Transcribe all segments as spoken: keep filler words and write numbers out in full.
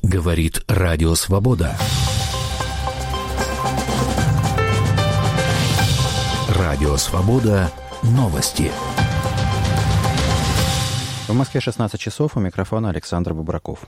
Говорит Радио Свобода. Радио Свобода. Новости. В Москве шестнадцать часов, у микрофона Александр Бубраков.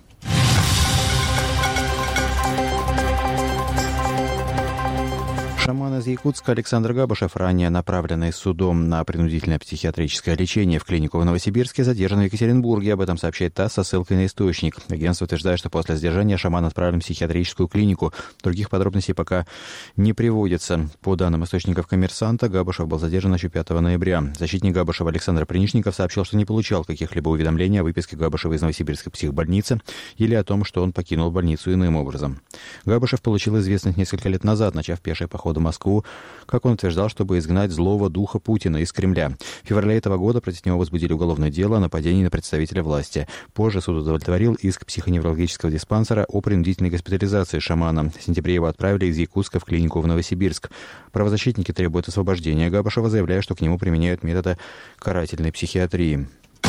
Шаман из Якутска Александр Габышев, ранее направленный судом на принудительное психиатрическое лечение в клинику в Новосибирске, задержан в Екатеринбурге. Об этом сообщает ТАСС со ссылкой на источник. Агентство утверждает, что после задержания шаман отправлен в психиатрическую клинику. Других подробностей пока не приводится. По данным источников «Коммерсанта», Габышев был задержан еще пятого ноября. Защитник Габышева Александр Принишников сообщил, что не получал каких-либо уведомлений о выписке Габышева из Новосибирской психбольницы или о том, что он покинул больницу иным образом. Габышев получил известность несколько лет назад, начав пеший поход в Москву, как он утверждал, чтобы изгнать злого духа Путина из Кремля. В феврале этого года против него возбудили уголовное дело о нападении на представителя власти. Позже суд удовлетворил иск психоневрологического диспансера о принудительной госпитализации шамана. В сентябре его отправили из Якутска в клинику в Новосибирск. Правозащитники требуют освобождения Габышева, заявляя, что к нему применяют методы карательной психиатрии.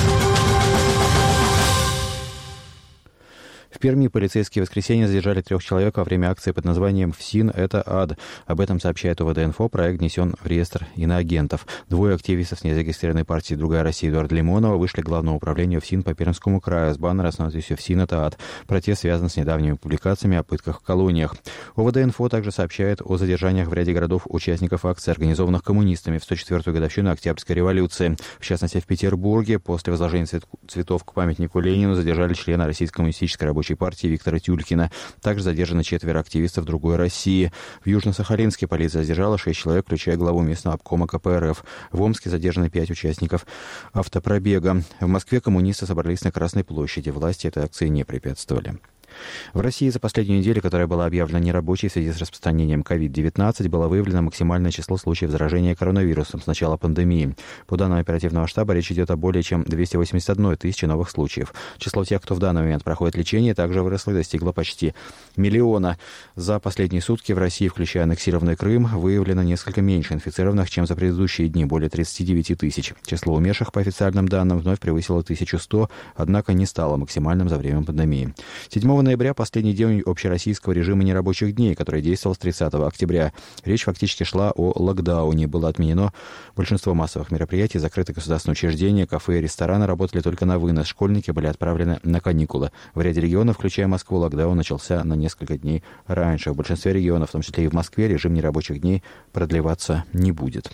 В Перми полицейские в воскресенье задержали трех человек во время акции под названием «ФСИН – это ад». Об этом сообщает ОВД-инфо. Проект внесен в реестр иноагентов. Двое активистов с незарегистрированной партии «Другая Россия» Эдуарда Лимонова вышли к главному управлению ФСИН по Пермскому краю с баннера с надписью «ФСИН – это ад». Протест связан с недавними публикациями о пытках в колониях. ОВД-инфо также сообщает о задержаниях в ряде городов участников акций, организованных коммунистами в сто четвёртую годовщину Октябрьской революции. В частности, в Петербурге после возложения цветов к памятнику Ленину задержали члена Российской коммунистической рабочей партии Виктора Тюлькина. Также задержаны четверо активистов «Другой России». В Южно-Сахалинске полиция задержала шесть человек, включая главу местного обкома ка пэ эр эф. В Омске задержаны пять участников автопробега. В Москве коммунисты собрались на Красной площади. Власти этой акции не препятствовали. В России за последнюю неделю, которая была объявлена нерабочей в связи с распространением ковид девятнадцать, было выявлено максимальное число случаев заражения коронавирусом с начала пандемии. По данным оперативного штаба, речь идет о более чем двухсот восьмидесяти одной тысячи новых случаев. Число тех, кто в данный момент проходит лечение, также выросло и достигло почти миллиона. За последние сутки в России, включая аннексированный Крым, выявлено несколько меньше инфицированных, чем за предыдущие дни, более тридцати девяти тысяч. Число умерших, по официальным данным, вновь превысило тысячу сто, однако не стало максимальным за время пандемии. седьмого ноября последний день общероссийского режима нерабочих дней, который действовал с тридцатого октября. Речь фактически шла о локдауне. Было отменено большинство массовых мероприятий, закрыты государственные учреждения, кафе и рестораны работали только на вынос. Школьники были отправлены на каникулы. В ряде регионов, включая Москву, локдаун начался на несколько дней раньше. В большинстве регионов, в том числе и в Москве, режим нерабочих дней продлеваться не будет.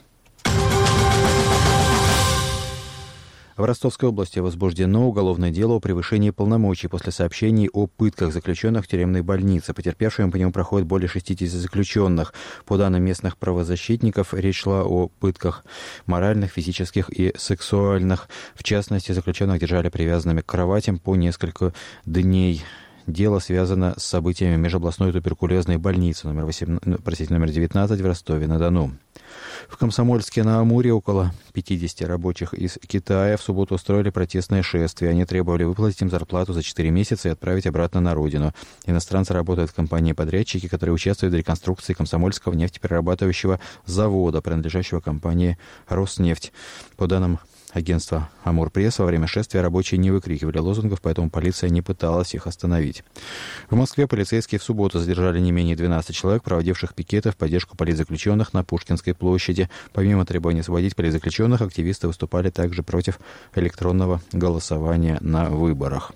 В Ростовской области возбуждено уголовное дело о превышении полномочий после сообщений о пытках заключенных в тюремной больнице. Потерпевшими по нему проходит более шестидесяти заключенных. По данным местных правозащитников, речь шла о пытках моральных, физических и сексуальных. В частности, заключенных держали привязанными к кроватям по несколько дней. Дело связано с событиями межобластной туберкулезной больницы номер, восемнадцать, простите, номер девятнадцать в Ростове-на-Дону. В Комсомольске-на-Амуре около пятидесяти рабочих из Китая в субботу устроили протестное шествие. Они требовали выплатить им зарплату за четыре месяца и отправить обратно на родину. Иностранцы работают в компании-подрядчики, которые участвуют в реконструкции Комсомольского нефтеперерабатывающего завода, принадлежащего компании «Роснефть». По данным агентства «Амур-Пресс», во время шествия рабочие не выкрикивали лозунгов, поэтому полиция не пыталась их остановить. В Москве полицейские в субботу задержали не менее двенадцати человек, проводивших пикеты в поддержку политзаключенных на Пушкинской площади. Помимо требования освободить политзаключенных, активисты выступали также против электронного голосования на выборах.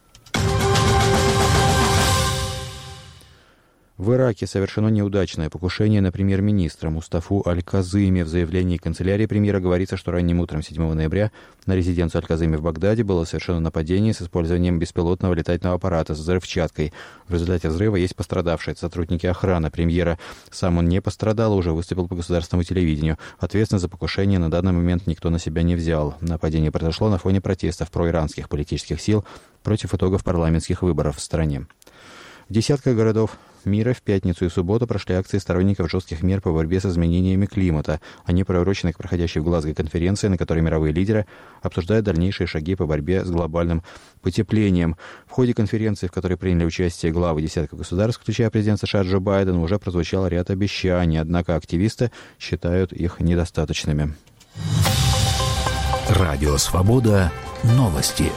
В Ираке совершено неудачное покушение на премьер-министра Мустафу Аль-Казыми. В заявлении канцелярии премьера говорится, что ранним утром седьмого ноября на резиденцию Аль-Казыми в Багдаде было совершено нападение с использованием беспилотного летательного аппарата с взрывчаткой. В результате взрыва есть пострадавшие. Это сотрудники охраны премьера. Сам он не пострадал, а уже выступил по государственному телевидению. Ответственность за покушение на данный момент никто на себя не взял. Нападение произошло на фоне протестов проиранских политических сил против итогов парламентских выборов в стране. В десятках городов мира в пятницу и субботу прошли акции сторонников жестких мер по борьбе с изменениями климата. Они приурочены к проходящей в Глазго конференции, на которой мировые лидеры обсуждают дальнейшие шаги по борьбе с глобальным потеплением. В ходе конференции, в которой приняли участие главы десятков государств, включая президента США Джо Байдена, уже прозвучал ряд обещаний, однако активисты считают их недостаточными. Радио Свобода. Новости.